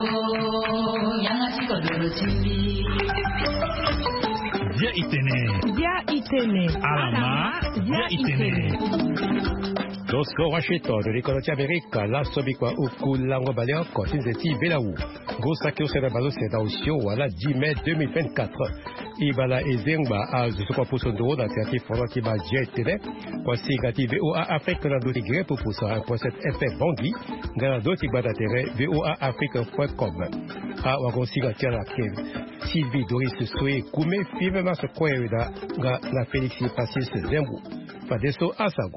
Dia Itene. Alama. Dia Itene. Dosko Washington de l'école d'Amérique, la Sobikwa Uku Lango Balea, Kotinzeti Belaou. Gosakio Sedabalo Sedausio, voilà 10 mai 2024. Ibala Ezengba, à Zusoko Poussondoro, dans le Fondo qui va jeter. Voici Gati VOA Afrique, dans le Tigré, pour pousser un point FF Bangui, dans le Tigba d'intérêt, voaafrique.com. À Wagonsi Gatia la Kev. Sylvie Doris Soé, Koumé, Fimema se Koyeda, la Félix Passis Zembo. Fadeso Asago.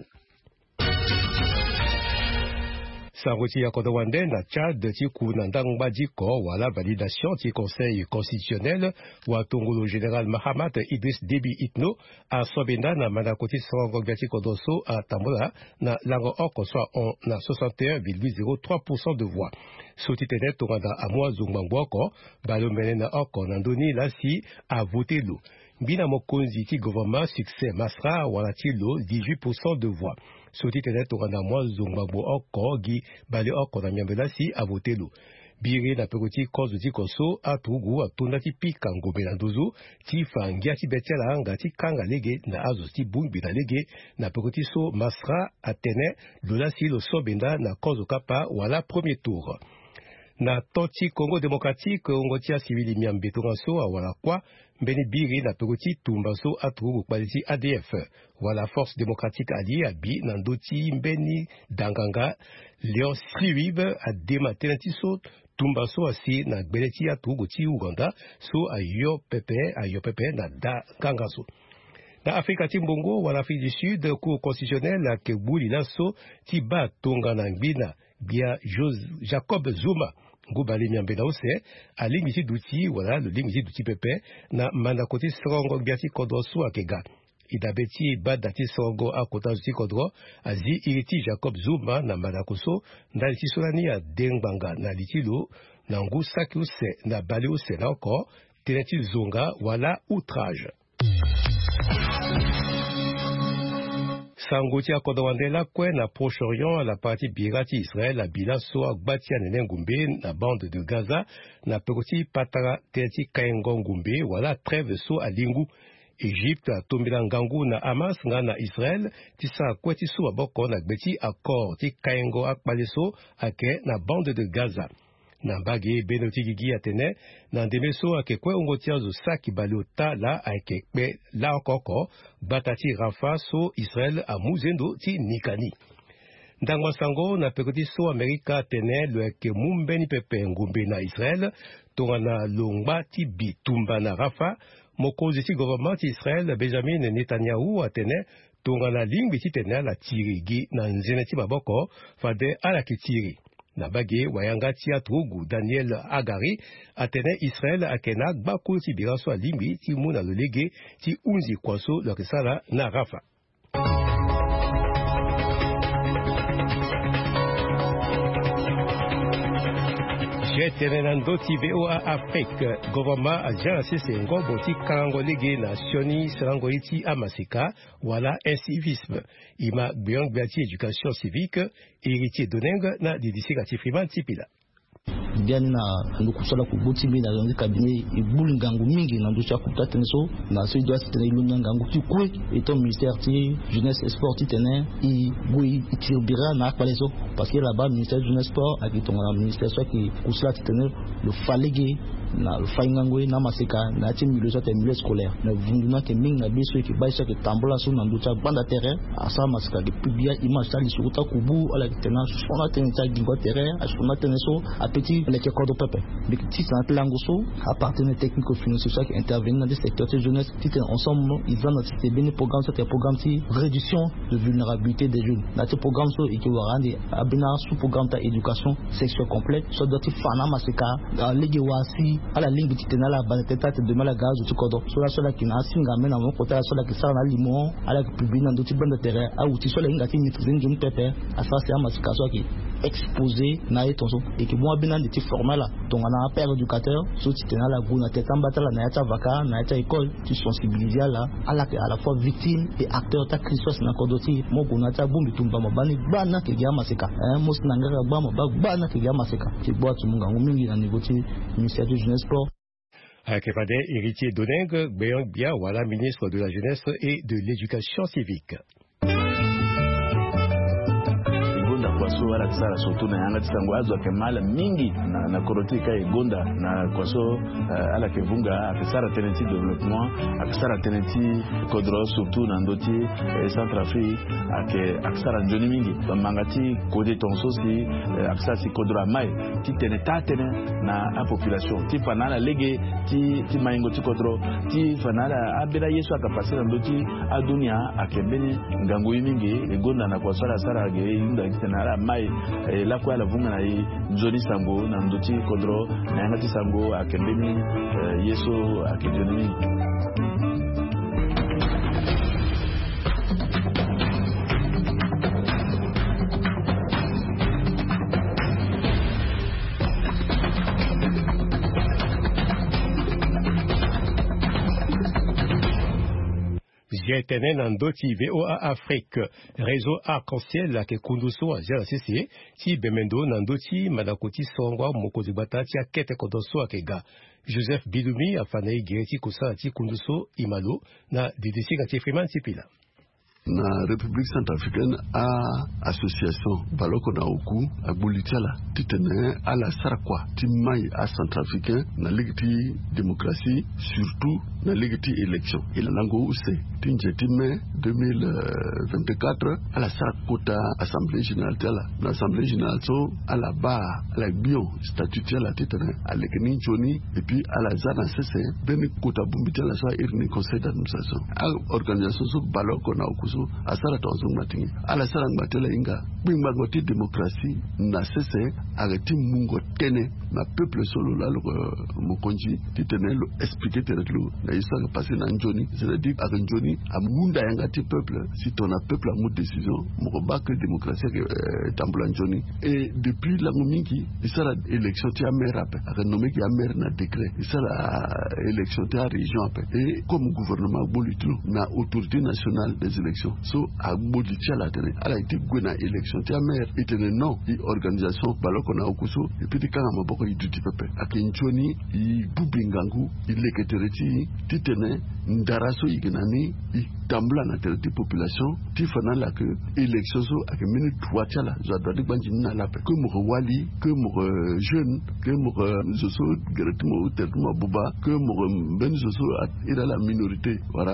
Sanguti ya Kodowande na Tchad ti kunandangba diko wala validation du Conseil constitutionnel wa Tongolo général Mahamat Idriss Déby Itno a Sobenda na Manakoti Songo Gati Kodoso a Tambola na lango oko soit on na 61,03% de voix. Sotitene Tonganda Amwa Zungmangwoko balomene na oko nandoni lasi a voté lo. Bina Mokonzi ti gouvernement succès Masra wala ti lo 18% de voix. Sotitene Tonganda Amwa Zungmangbo oko gi bale oko na miambelasi a voté lo. Bire na pekoti kozu ti koso a tugu a tondati pika ngombe na ndozo ti fangia ti betiala anga ti kanga lege na azo ti bungbi na lege na pekoti so Masra atene lolasi lo sobenda na kozu kapa wala premier tour. Na toti Congo démocratique ongotia civili miambe tongaso a wala kwa mbeni biri na pekoti tumbaso a tugu kwaliti ADF wala force démocratique alliée abi na ndoti mbeni danganga Léon Sriwibe a dématenati so tumbaso asi na gbeleti a tugu ti Uganda so ayo pepe na da kangaso. Na Afrika ti mbongo wala Afrique du Sud cour constitutionnelle a kebuli laso ti ba tonga na ngbina bia Jacob Zuma ngubali miambe na ose a limiti duti wala le limiti duti pepe na manakoti songo biati kodro su akega idabeti badati songo akota zuti kodro azi iriti Jacob Zuma na manakoso ndaliti solani a dengbanga na litilo na ngu saki use na bali use na oko teneti zonga wala outrage. Sangoti a Kodowandela kwe na Proche-Orient la partie birati Israël a bilaso a Gbatia Nenengumbe na bande de Gaza na pekoti patara teti kaengo ngumbe wala trêve so a lingu. Égypte a tombila ngangu na Hamas nga na Israël ti sa kweti so aboko na gbeti accord ti kaengo akpaleso ake na bande de Gaza. Na bagi benoti gigi atene na ndemeso ake kwe ongotia zo saki balota la ake kwe la okoko batati Rafa so Israël a muzendo ti nikani. Ndangwa sango na pekoti so Amerika atene lo ake mumbeni pepe ngumbe na Israël tonga na longba ti bitumba na Rafa mokozi ti gouvernement ti Israël Benjamin Netanyahu atene tonga na lingbi ti tene la tirigi na nzene ti maboko fade ala ki tiri. Na bagi wayanga tia trugu Daniel Agari atene Israël akena gbaku ti biraso a limbi ti muna lolege ti unzi kwaso lokisala na Rafa. Jetenenando ti VOA Afrique gouvernement a jansi se ngombo ti kango lege na sioni serango iti amasika wala incivisme ima biong biati éducation civique héritier donenga na didisika ti friman tipila. Biani na ndukusala kuboti mi na zonzi cabinet ibuli ngangu mingi na nducha kuptatene so na so idwa sitene ilunya ngangu ti kwe eton ministère ti jeunesse et sport ti tene i gui itirbira na akpaleso parce que là-bas ministère jeunesse sport a kitonga na ministère so ki kusala ti tene le falege na le faingangwe na maseka na ti milieu so te milieu scolaire na vunduna ke mingi na biso ki baisa ke tambola so na nducha banda terrain asa maseka ke pibia image ta lisuta kubu ala ki tena sona tene ta gingo terrain a sona tene so a petit les corps de peuple mais si c'est un langoso appartenant technico-financier soit qui intervient dans des secteurs de jeunesse qui ensemble ils vont dans ces béné programmes c'est un programme qui réduction de vulnérabilité des jeunes dans ce programme so et qui va rendre abina sous programme ta éducation sexuelle complète soit d'autres fana maseka légui wasi à la ligne qui tenait la baneteta de mal gaz ou tout corps soit la qui na singa mena mon côté soit la qui ça na limon à la publier dans d'autres bandes de terrain à outil soit la ngati maîtriser d'une pépé à ça c'est un maseka soit qui exposé na etonso et que moi bien de format là donc on a un père éducateur so tu tenais la goût na tête en batala na ta vaca na ta école tu sensibilises là à la fois victime et acteur ta Christos na kodoti mo kuna ta bumbi tumba mabani bana ke ya maseka mos na ngara ba bana ke ya maseka ti boa tu munga mingi na négocier ministère de jeunesse sport. Akepade héritier Doneng Béang Bia voilà ministre de la jeunesse et de l'éducation civique. Kwaso wala kisara sotu na yanga tisango azo akemala mingi na korotika igonda na kwaso ala kevunga akisara tenenti développement akisara tenenti kodro surtout na ndoti Centrafrique akisara njoni mingi bamangati kode tonso si akisara si kodro mai ti tene tatene na a population ti fanala lege ti maingo ti kodro ti fanala abela yesu akapasira ndoti adunia akembeni ngango mingi igonda na kwaso la sara ge inda kitena mai la kwa la vunga na njoni sango na ndoti kodro na yangati sango akembeni yesu akijoni. J'étais Nandoti VOA Afrique, réseau arc-en-ciel à Kekunduso à JCC, ti Bemendo Nandoti, Madakoti Songwa, Mokozibata, Tia Kete Kodoso à Kega. Joseph Bidoumi, à Fanei Gereti Kosa, à Kunduso, Imalo, na DDC Gati Freeman Sipila. Na République centrafricaine a association baloko na oku agbulitiala titene ala sarakwa timai a centrafricain na ligiti démocratie surtout na ligiti élection ila lango use tinjetime 2024 ala sarakota assemblée générale tala na assemblée générale so ala ba ala bio statutiala titene alekeni joni et puis ala zana sese beni kota bumbitiala so irni conseil d'administration a organisation so baloko na oku asara tonzo matingi ala sara ngatela inga bingba ngoti démocratie na sese arrêter mungo tene na peuple solo la mokonji titene lo expliquer terelo na histoire passé na njoni c'est-à-dire à njoni amunda yanga ti peuple si ton peuple a une décision mo ba que démocratie tambula njoni et depuis la momingi isara élection ti amère après a nommé ki amère na décret isara élection ti région après et comme gouvernement bolitlo na autorité nationale des élections so a modifié la télé elle a été gouverné élection ti amère était non i organisation baloko na okuso et puis quand ma boko i duty pepe akinchoni i bubingangu i leketereti titene ndaraso igenani i tambla na télé population ti fana la que élection so a que minute 3 tiala za dodi banji na la pe que mo wali que mo jeune que mo zoso gretmo termo buba que mo ben zoso ira la minorité voilà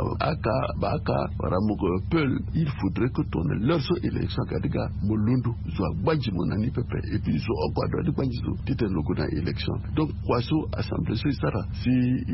aka baka voilà mo peul il faudrait que ton leur so élection kadiga molundu zo banji monani pepe et puis zo okwado di banji zo titen loko na élection donc kwaso assemblée so sara si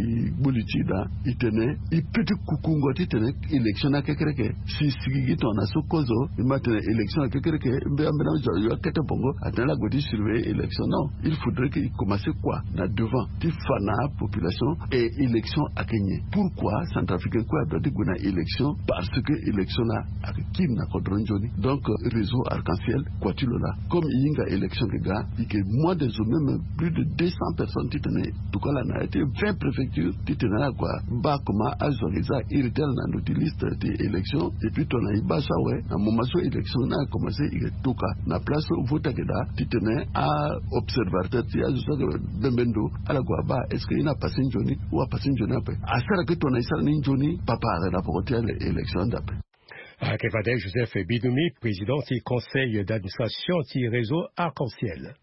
bolitida itene i petit kukungo titene élection na kekereke si sigigi ton aso kozo imatene élection kekereke mbe ambena yo kete bongo atela godi surveiller élection non il faudrait qu'il commence quoi na devant ti fana population et élection à Kenya. Pourquoi Centrafricain quoi doit dire gona élection parce que élection là a kim na kodronjoni donc réseau arc-en-ciel quoi tu là comme inga élection que gars et que moi des même plus de 200 personnes qui tenaient tout cas là n'a été 20 préfectures qui tenaient là quoi ba comment azoriza irritel na notre liste des élections et puis ton aiba ça ouais à moment so élection na commencé il tout cas na place vote que là qui tenait à observateur ti azusa bembendo ala quoi ba est-ce qu'il a passé une journée ou a passé une journée après à ça que ton aisa une journée papa a rapporté l'élection d'après. Kevadek Joseph Bidoumi, président du conseil d'administration du réseau arc-en-ciel.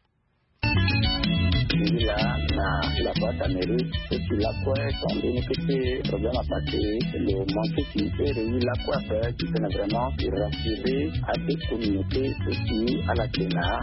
La boîte à mairie, et puis la quoi, quand on est que problème à passer, le manque qui est réuni la quoi faire, qui peut vraiment rassurer à des communautés aussi à la Sénat,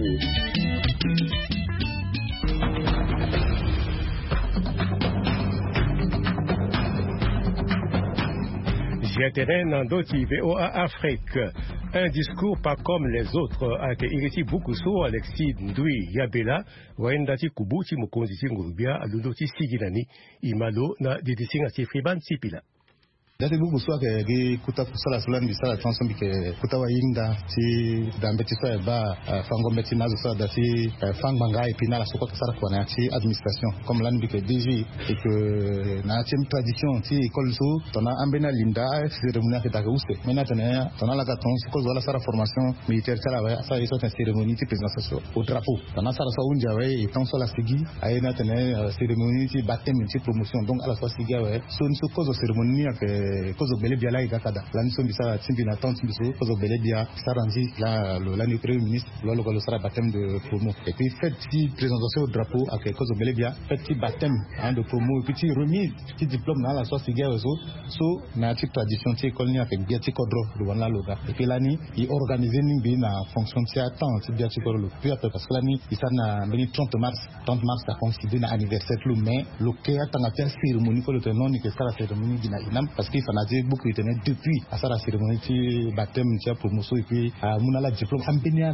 J'étais Nandoti VOA Afrique. Un discours pas comme les autres avec Iriti Bukuso, Alexis Ndui Yabela, Wendati Kubuchi Mukonzi Ngurubia, Alundoti Siginani, Imalo na Didisingati Friban Sipila. Dati buku so ke kuta sala sulan bisa transform ke kuta wa inda si dambeti so ba fango meti nazo sa dati fang bangai pina la soko sara kwa na ci administration comme lan bi ke DG et que na ci tradition ci école so tona ambena linda cérémonie ke daga uste mena tona la gaton ko wala sara formation militaire sala wa sa iso ta cérémonie ci présentation au drapeau tona sara sa unja wa et ton so la sigi ayena tene cérémonie ci baptême ci promotion donc à la fois sigi wa so ko cérémonie ke ko bele bia la ikakada lan so bisa timbi na tante biso ko bele bia saranzi la le premier ministre le sera baptême de promo et puis fait petit présentation au drapeau à quelque chose bele bia petit baptême de promo et petit remise petit diplôme na la so sigi wa so na ti tradition ti école ni avec bia ti kodro de wana loga et puis lani il organiser ni bi na fonction ti attend ti bia ti kodro puis après parce que lani il ça na 30 mars ça coïncide na anniversaire le mai le ke atanga ti cérémonie ko le non ni que ça la cérémonie dina inam parce qu'il fallait beaucoup de temps depuis à sa cérémonie ti baptême ti promotion et puis muna la diplôme ambenia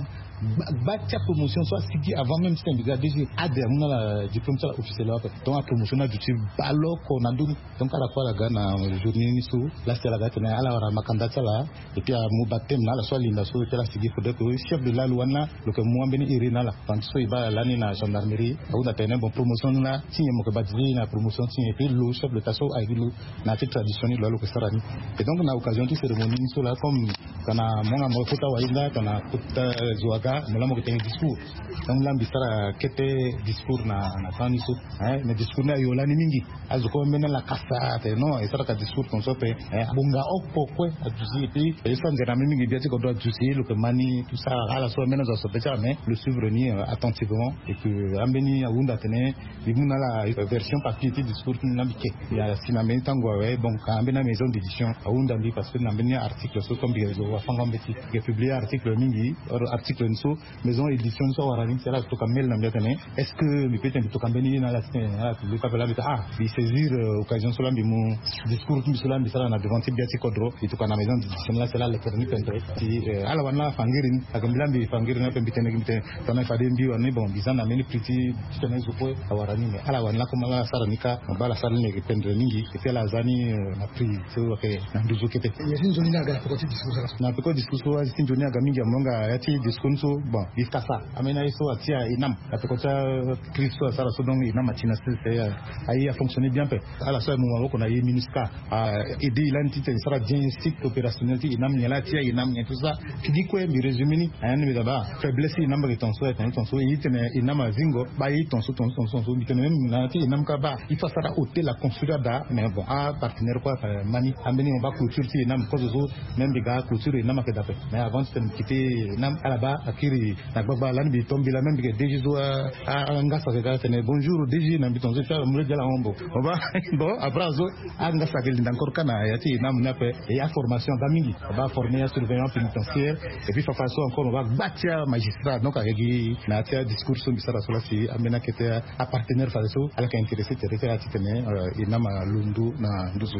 bacha promotion soit sigi avant même c'était déjà déjà adé muna la diplôme ça officiel là donc la promotion na du balo ko na donc à la fois la gana journée ni so là c'est la date na ala wara makanda là et puis mu baptême na la soit linda so la sigi faudrait que chef de la loi na le que moi beni irina la quand so iba la ni na gendarmerie ou na tene bon promotion na ti mo ke badji na promotion ti et puis le chef de tasso a lu na ti traditionnel là le que sarani et donc na occasion de cérémonie so là comme kana monga mo kota wa inda kana kota zuaga mala mo ke discours donc là bisara kete discours na tani so na discours na yo la ni mingi azuko mena la kasa te no e sara ka discours kon so pe bunga okko ko ajusi puis e so ngena mingi biati ko do ajusi le que mani tout ça ala so mena zo so pe mais le suivre ni attentivement et que ambeni awunda tene bimuna la version papier ti discours ni nambike ya sinameni tangwa we bon ka ambena maison d'édition awunda mbi parce que nambeni article so comme bizo wa fanga mbeti ke publier article mingi or article nso maison édition so warani sera to kamel nambe tene est-ce que mi pete to kambeni na la le papela bita bi saisir occasion so lambi mu discours mi so lambi sala na devant ti biati kodro et to kana maison d'édition la sala le permis pendre ti ala wana fangirin akambilambi fangirin na pembe tene gimte tona fade mbi wani bon bizana meni priti tene zupo awarani me ala wana kuma la sara nika bala sala ne ke pendre mingi et puis la zani na pri so ke na nduzo kete yesin zoni na ga ko ti discours na ko discours so yesin zoni ga mingi amonga yati discours so bon biskasa amena iso atia inam ko ta kristo sara so donc inam atina c'est ai a fonctionné bien peu ala so mo ko na ye minuska aider l'entité sera bien site opérationnel ti inam nyala tia inam tout ça qui dit quoi mi résumé ni ayane mi daba faiblesse inam ga ton so yitene inam zingo ba yi ton so mi tene na ti inam ka ba il faut sara hôtel la construire da mais bon a partenaire quoi mani ambeni on va clôture ti inam ko zo même biga clôture inam ka dape mais avant de quitter inam alaba akiri na baba lan bi tombi la même bi DG zo a ngasa ga tene bonjour DG na bi ton zo ta mo jala hombo on va bon après zo a ngasa ga linda encore kana ya ti inam na pe et a formation d'amingi on va former un surveillant pénitentiaire et puis façon encore on va bâtir magistrat donc avec na tia discours so bisara so la si amena kete a partenaire faso ala ka intéressé tere a titene inam lundu na nduzu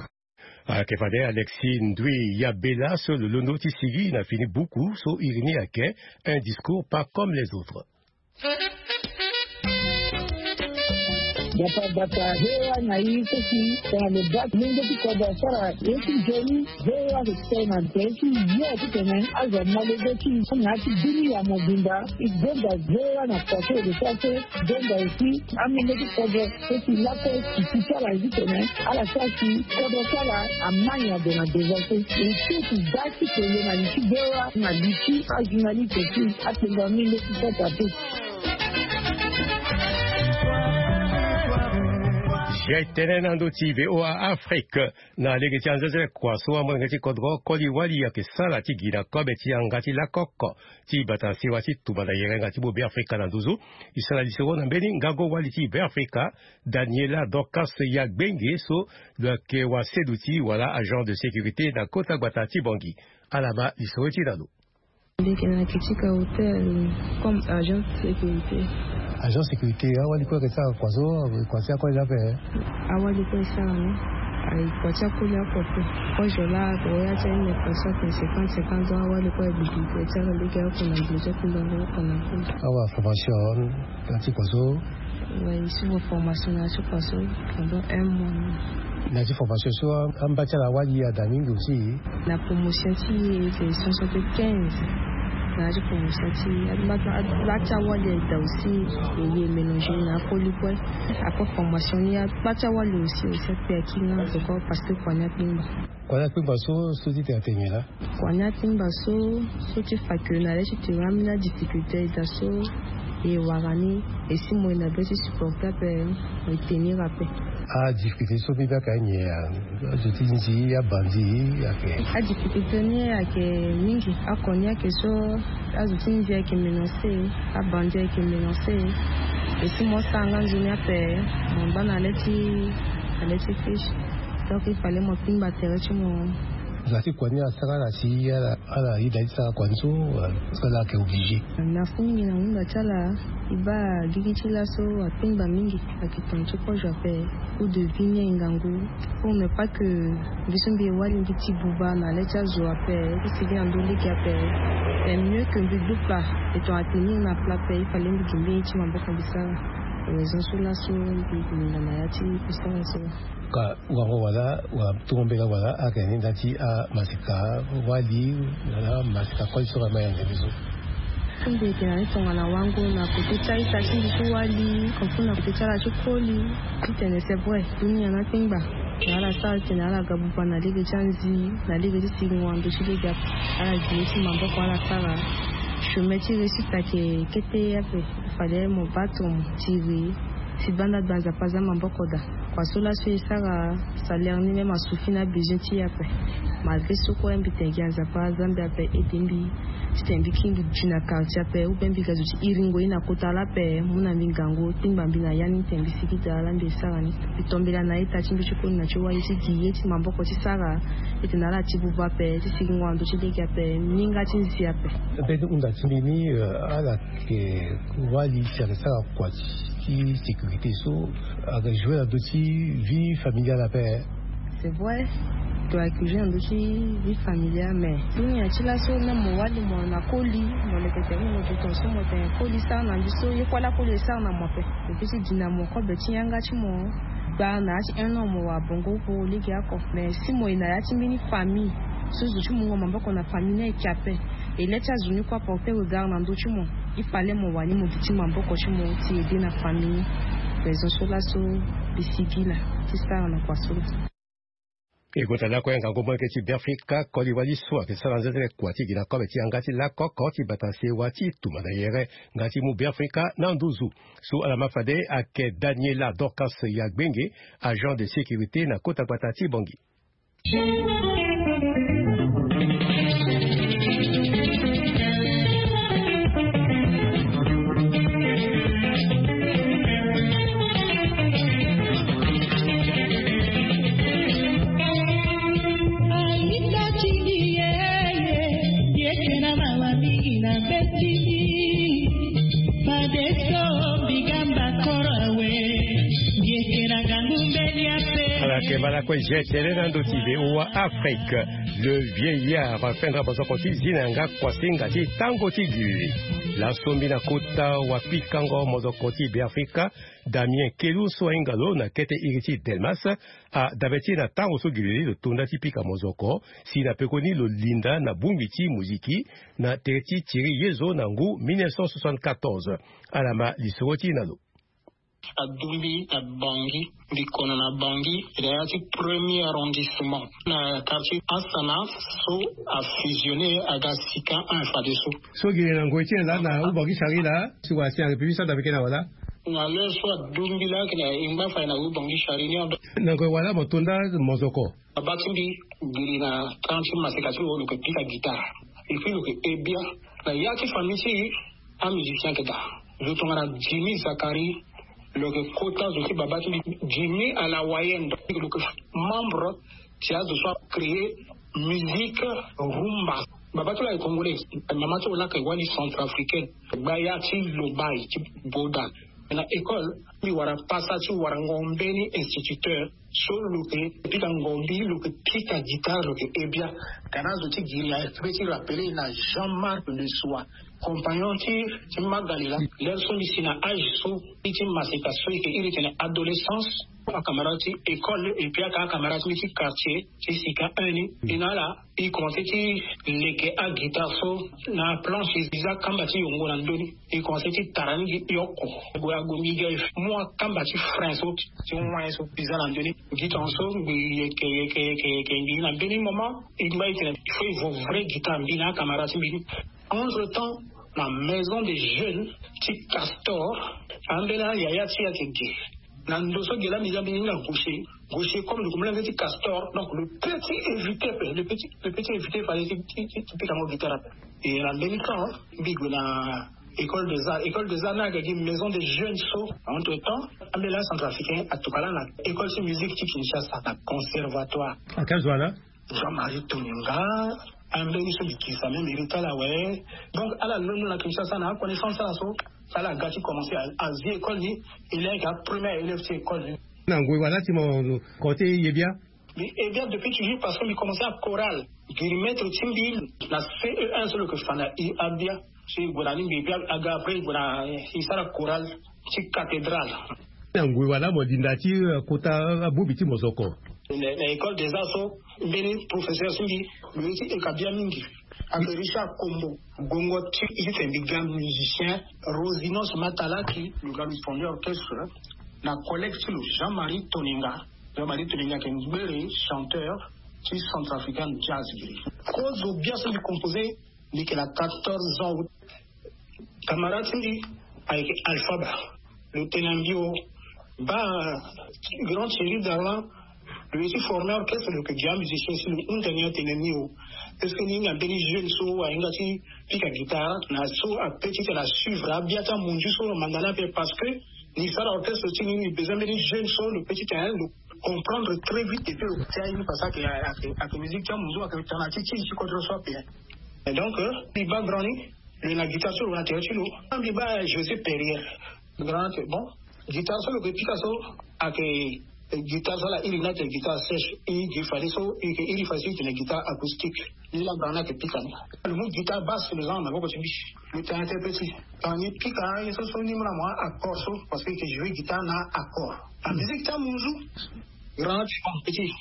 Kefade Alexis Ndui Yabela sur le Londo Tissigui n'a fini beaucoup sur Irini Ake, un discours pas comme les autres. Bata hewa na hii sisi kwa mbaki mingi kwa sara yesu jeni hewa kitena teki yote tena aza malezeki na kidini ya mobimba igonda hewa na kwaso de sase gonga ici amene kwa sisi lako kitala zitene ala sasi kwa sala amanya de na devote ici basi kwa na likidewa na liki ajunali teki atenda mingi kwa tatu. Jaitene nandoti VOA Afrique na legi chanzeze kwa soa mwengeti kodro kodi wali ya kesala ti gina kobe ti angati la koko ti batansi wati tubanda yerenga ti bobe Afrika nanduzu isala disero na mbeni ngago wali ti be Afrika Daniela Dorcas Yagbenge so de ke wa seduti wala agent de sécurité na kota gwata ti bongi alaba disero ti dado legi na kitika hotel comme agent de sécurité. Agent sécurité, awali kwa kesa kwazo kwasia kwa jape. Awali kwa sana. Ai kwacha kula kopi. Kwa jola boya tena kwa sa 50 awali kwa bidii tena leke kwa na bidii kula kwa. Awa formation kati kwazo. Oui, sur formation na kwazo pendant un mois. na formation so ambacha la wali ya damingi aussi la promotion qui est 175 na je promotion qui bacha wali da aussi et mélanger na polipoi après formation il y a bacha wali aussi c'est qui na encore parce que Kwana pimba so ti atteigné là. Kwana pimba so ti fakuna là tu ramena difficulté d'asso et warani et si moi na besi supporter pour tenir après. Ah difficulté so biba kanye je tinzi ya bandi ya ke. Ah difficulté ni ya ke mingi akonya ke so azutinzi ya ke menacer a bandi ya ke menacer et si moi sanga journée après mon bana aleti fish. Donc il fallait mon ping batterie chez moi. Zati kwani asaka la si ala ida isa kwanzo sala ke obligé. Na fungi na unga chala iba gigi chila so apimba mingi akitoncho ko jape ou de vigne ngangu. Pour ne pas que bisumbi wali ngiti buba na lecha zo ape qui vient ndoli ki ape. C'est mieux que du plat et ton attenir na plat il fallait ngimbi chi mambo kabisa. Raison sur la so na mayati kusanga so. Ka wango wala wa tuombela wala akeni ndati a masika wali na masika kwa sura mayanga bizo kumbe tena tonga na wango na kutecha itashi wali kufuna kutecha la chokoli kitene c'est vrai dunia na pingba ala sa tena ala gabupa na lege chanzi na lege singwa ndo shilega ala jiesi mambo kwa ala sala chometi resita ke kete yape fallait mon patron tirer si banda dans paza mambo koda kwa sola so isara salaire ni même asufina besoin ti après malgré ce ko mbitengi anza pa zambia pe etembi stembi kingi jina quartier pe ou ben bikazu iringo ina kotala pe muna mingango timba mbina yani tembi sikita la mbesara ni itombela na ita chimbi chukoni na chowa yiti dieti mambo ko tisara itinala tibuba pe tisingwa ndo chideki pe minga tinzi pe pe unda timbini ala ke wali sara kwa qui sécurité so a joué la dossier vie familiale après. C'est vrai. Tu as accusé un dossier vie familiale mais il y a chila so na mo wali mo na koli mo le kete mo to ton so mo te koli sa na biso ye kwa la koli sa na mo pe e pisi dinamo ko be ti yanga chi mo ba na chi eno mo wa bongo ko le ki akọ mais si mo ina ya ti mini famille so zo mo mambo ko na famille e kiape et les États-Unis quoi porter regard na ndo chi mo il fallait mon wani mon petit mambo ko chi mo ti aider na famille raison sur la so bisigila ti sa na kwa so. Écoute, là, quand on comprend que tu d'Afrique, quand il va dire soit que ça va être quoi, tu dis comme tu engagé là, quand tu batasse wati, tout le monde d'ailleurs, ngati mu d'Afrique, nanduzu. Sous la mafade, à que Daniela Dorcas Yagbenge, agent de sécurité, na kota patati bongi. Afrique, le vieillard Fendra Bozokoti Zinanga Kwasingati Tangoti Guli. La Sombina Kota Wapikango Mozokoti Biafrika, Damien Kelu Soengalo na Kete Iriti Delmas, a Daveti na Tangoso Guli, le Tunda Tipika Mozoko, si na Pekoni le Linda na Bumbiti Muziki, na Tereti Thierry Yezo Nangu 1974, Alama Lisroti Nalo. À Dumbi, à Bangui, Bikono na Bangui, il y a un premier arrondissement. Le quartier Asana, so a fusionné à Gassika, un Fadeso. So, il y a un goûtier là, na Bangui Chari là, si vous avez un peu ça avec la wala. Na le soit Dumbi là, qui est une baffe na Bangui Chari. Nango wala, Motunda, Mozoko. A Batumbi, il y a 30 massacres au que pique la guitare. Et puis, le que bien, il y a une famille, un musicien qui est là. Je tombe à Jimmy Zakari. Le quota aussi Babatu Jimmy à la Wayenne, le membre qui a de soi créé musique rumba. Babatu est congolais, Mamato là que Wali centrafricaine, Bayati Lobai, Boda. Dans l'école, il y a passage sur Warangombeni instituteur so loke pika ngombi loke pika guitare loke ebia kana zoti giria petit rappeler na Jean-Marc Le Soir compagnon ti magalila leur son ici na âge so petit masika so que il était adolescence a camarade école et puis à camarade petit quartier c'est sika ani inala il commençait ti leke a guitare so na planche isa kambati yongo na ndoni il commençait tarani yoko goya gomiga moi kambati france ti moi so bisa na ndoni guitare so que na beni moment il m'a été il faut vrai guitare bina camarade bini entre temps la maison des jeunes petit castor ambela yaya ti akenge Nandoso de la mise en gaucher comme le commandant petit castor donc le petit évité fallait typiquement mon guitare et la Bénican bigo na école des arts na gagné maison des jeunes so entre temps ambela centrafricain à Tokala na école de musique qui Kinshasa à conservatoire à quel là Jean-Marie Toninga ambeli so dikisa même irita la ouais donc à la lone na Kinshasa na connaissance ça so ça la gâti commencé à vie école ni il est la première élève de école Nangwe voilà tu mon côté yebia et bien depuis toujours parce qu'il commençait à chorale il mettre timbil la CE1 sur le que fana i abia c'est godani bibia aga après goda il sera chorale ci cathédrale Nangwe voilà mo dindati kota abubiti mozoko l'école des arts beni professeur singi lui et kabia mingi avec Richard Kombo Gongo il est un grand musicien Rosinos Matala qui le grand fondé orchestre la collègue sur Jean-Marie Toninga qui est un chanteur qui est centrafricain jazz cause au bien celui composé il a 14 ans camarade singi avec Alphaba le tenambio grand chéri d'Arlan le suis formé orchestre le que jazz musicien sur un dernier tenamio est-ce que nous avons des jeunes so à ingati pika guitare na so à petit la suivre biata munju so mandana parce que ni ça orchestre aussi ni besoin des jeunes so le petit terrain comprendre très vite et puis c'est une parce que à musique ta munju à que tu as titi ci contre so bien et donc il va grandi la guitare sur la terre sur l'eau il va José Perrier grand bon guitare sur le petit so à que guitare la il n'a que guitare sèche et il fallait so et il fallait une guitare acoustique il a brana que pikani le mot guitare basse les gens n'avons pas suivi le temps interprété quand il pika il se sonne moi accord so parce que je joue guitare na accord la musique ta munzu grand petit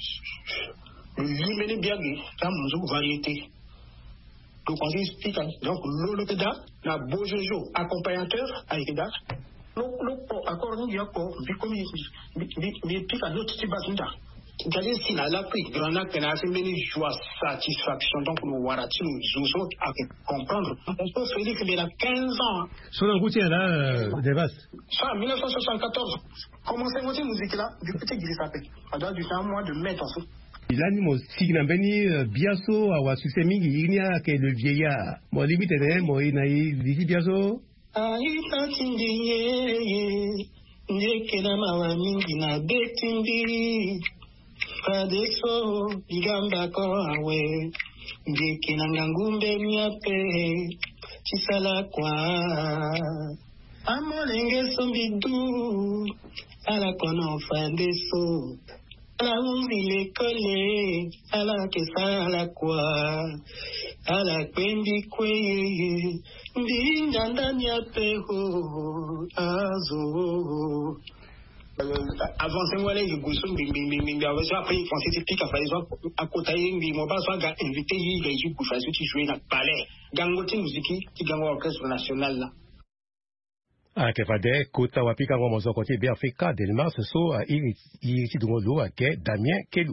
lui mène bien ta munzu variété donc on dit pikani donc le da la bojojo accompagnateur avec da le accord ni yako bikomi bi pika notre type basinda c'est-à-dire si la pris grand acte n'a fait une joie satisfaction donc nous voilà tu nous à comprendre on peut se dire qu'il a 15 ans sur un goutier là des vastes ça 1974 commencé monter musique là du petit Grisapé à date du temps mois de mai en dessous il a ni mo signa beni biaso awa succès mingi inia que le vieillard mo limite ne mo inai digi biaso aita tindiye ndekena mawa mingi na betindi Fadeso igamba ko awe ndekena ngangumbe miape chisala kwa amolenge sombidu ala kono fadeso ala unzile kole ala kesala kwa ala kwendi kweye ndinga ndani ya peho azo avancez moi les goussons bing après il pensait typique après ils à côté il m'a pas soit invité il a eu pour tu jouer dans palais gangote musique qui gango orchestre national là que fade kota wapika ngoma zo côté bien Africa Delmas so iri ti dungolo ake Damien Kelou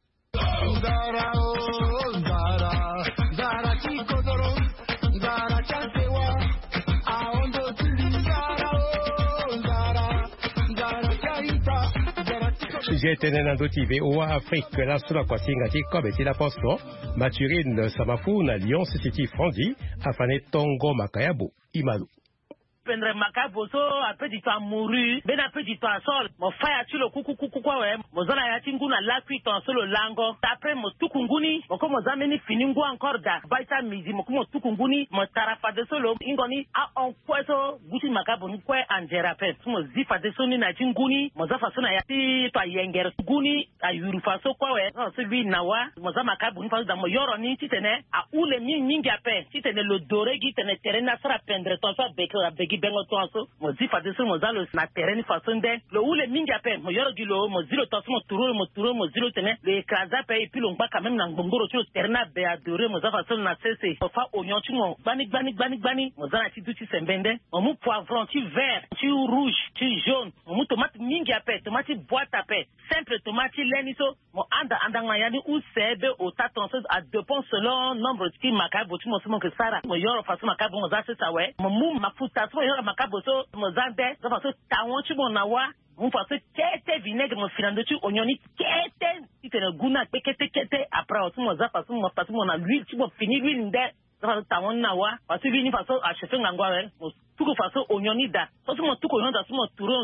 J'étais TV au Afrique la sous la kwasinga comme était la posto Maturine Samafu na Lyon City Frandi afane Tongo Makayabo Imalu pendre makaboso après du temps mouru ben après du temps sol mo faya tu le kuku kwa we mo zana ya tinguna la kuiton solo lango après mo tukunguni mo ko mo zameni finingo encore da baita midi mo ko mo tukunguni mo tarafa de solo ingoni a on kweso guti makabo ni kwe anjera pe mo zifa de soni na tinguni mo zafa sona ya ti to yenger guni a yurufa so kwa we so bi nawa mo zama makabo ni fa da mo yoro ni titene a ule mingi ape titene lo dore gi tene terena sara pendre ton so bekora begi bengo ton so mo zifa de so mo zalo na tereni façon de lo ule mingi ape mo yoro gi lo mo zilo to so mo turo mo zilo tene le kaza pe puis lo ngba quand même na ngongoro cho terena be adore mo zafa so na cesse o fa onyon ti mo gbani mo zana ti duti sembende mo mu poivron ti vert ti rouge ti jaune mo mu tomate mingi ape tomate boîte ape simple tomate leni so mo anda ngayani u sebe o taton so a dépend selon nombre ti makabo ti mo so mo ke sara mo yoro façon makabo mo za se sawe mo mu mafuta so yoro makabo so mo zande so façon tawon ti mo na wa mo façon kete vinaigre mo filando ti onioni kete ti tene guna kete après o mo za façon mo na l'huile ti mo fini l'huile nde so tawon na wa façon vini façon a chef ngangwa we mo tuko façon onioni da so mo tuko onioni da so mo turo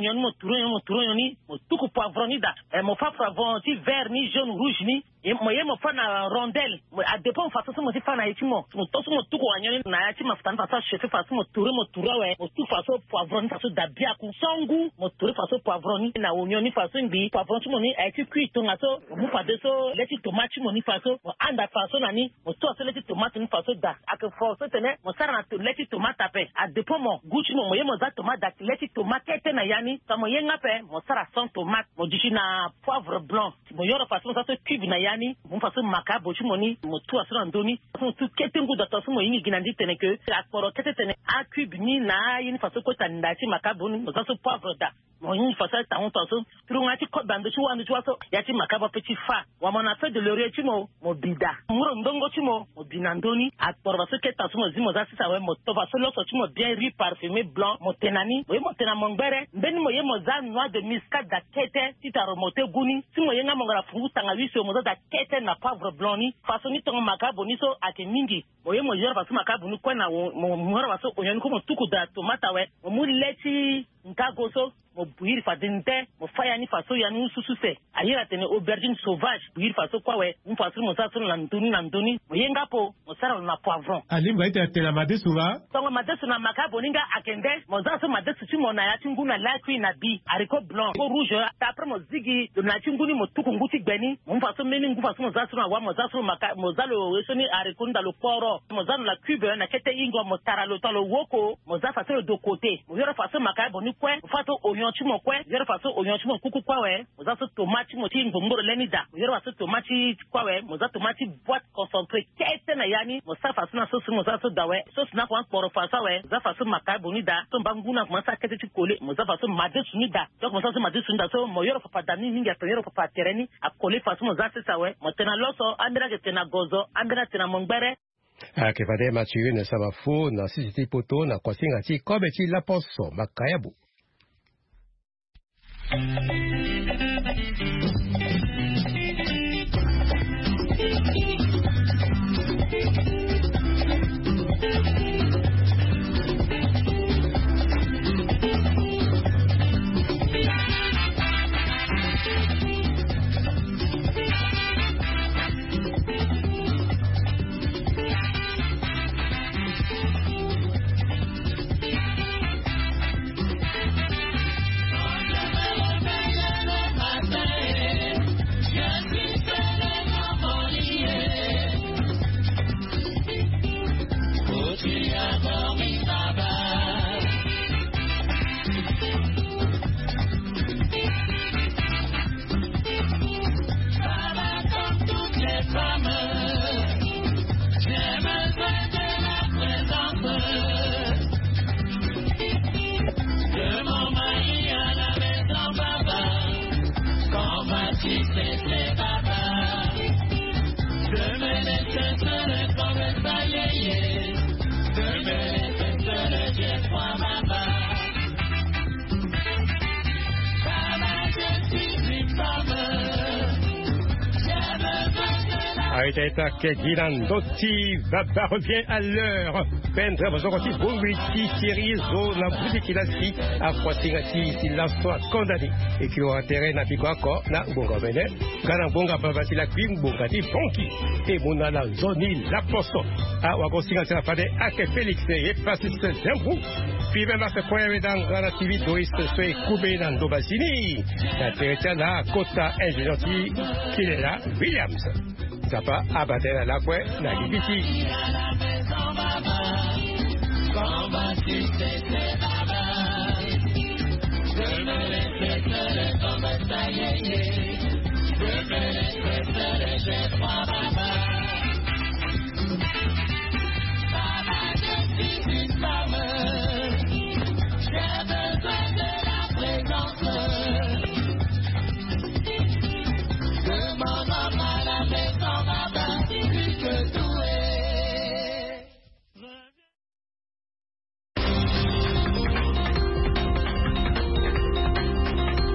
onioni mo tuko poivron ni da mo fa poivron ti vert ni jaune rouge ni mo fa na rondelle a dépend façon mo ti fa na yiti mo to so mo tuko onioni na yati ma fa façon chef façon mo turo we mo tu façon poivron façon da bia ku songu mo turo façon poivron ni na onioni façon bi poivron ti mo ni a ti cuit to ngaso mo fa de so leti tomate mo ni façon mo anda façon na ni mo to so leti tomate ni façon da a que force tene mo sara na to leti tomate ape a dépend mo guchi mo mo za tomate da leti tomate te na yani so mo yenga pe mo sara son tomate mo dishi na poivre blanc mo yoro façon ça se cube na yani mo façon makabo ti mo ni mo tu asra ndoni so tu ketengu da to so mo yini ginandi tene que la poro tete tene a cube ni na yini façon ko tanda ti makabo ni mo za so poivre da mo yini façon ta on to so trunga ti ko bando ti wanu ti waso ya ti makabo petit fa wa mo na fait de laurier ti mo bida muro ndongo ti mo binandoni a poro so ke ta so mo zi mo za si sa we mo to va so lo so ti mo bien riz parfumé blanc mo tenani mo tena mongbere mbeni mo mo za noix de muscade da kete ti ta remonter guni si mo yenga mo ngara fungu tanga wiso mo za kete na poivre blanc ni façon ni tongo makabo ni so ate mingi mo yoro façon makabo ni kwa na mo yoro façon onion ko mo tuku da tomata we mo leti nkago so mo buiri fa dinte mo faya ni façon ya ni susu se ayira tene aubergine sauvage buiri façon kwa we mo façon mo sa so na ndoni mo yenga po mo sara na poivron alimba ite tela madesu wa tongo madesu na makabo ninga akende mo za so madesu ti mo na ya tinguna la kui na bi haricot blanc ko rouge après mo zigi do na tinguni mo tuku nguti gbeni mo façon meni ngu façon mo za so na wa mo za so mo za lo eso ni haricot nda lo poro mo za la cube na kete ingo mo tara lo tolo woko mo za façon de côté mo yoro façon makabo ni kwe façon oignon ti mo kwe yoro façon oignon ti mo kuku kwa we mo za so tomate mo ti ngomoro leni da mo yoro façon tomate kwa we mo za tomate boîte concentré kete na yani mo sa façon na sauce mo za so da we sauce na kwa poro façon we za façon makabo ni da so mbanguna mo sa kete ti kole mo za façon madesu ni da donc mo sa so madesu ni da so mo yoro papa dani ninga to yoro papa tereni a kole façon mo za sa we mo tena loso andra ke tena gozo andra tena mongbere ke vade Mathieu ne sama fo na sisi poto na kwasinga ti kobe ti la poso makayabu Aiteta Keginan Doti Baba revient à l'heure. Pendre Mazoroti Bongwiti Thierry Zona Boudikilasi Akwasingati Silaswa condamné et qui aura terrain na Pikoako na Bonga Bene. Kana Bonga Babati la Queen Bongati Bonki et Monala Zoni La Posto. A Wagosinga Fade Ake Félix et Passis Zembrou. Puis même à ce point, dans la TV, Doris Soe Koubé dans Dobasini. La territoire là, Kota ingénieur qui est là, Williams. Ça pas abattre la quoi, la Libiti. Je me laisse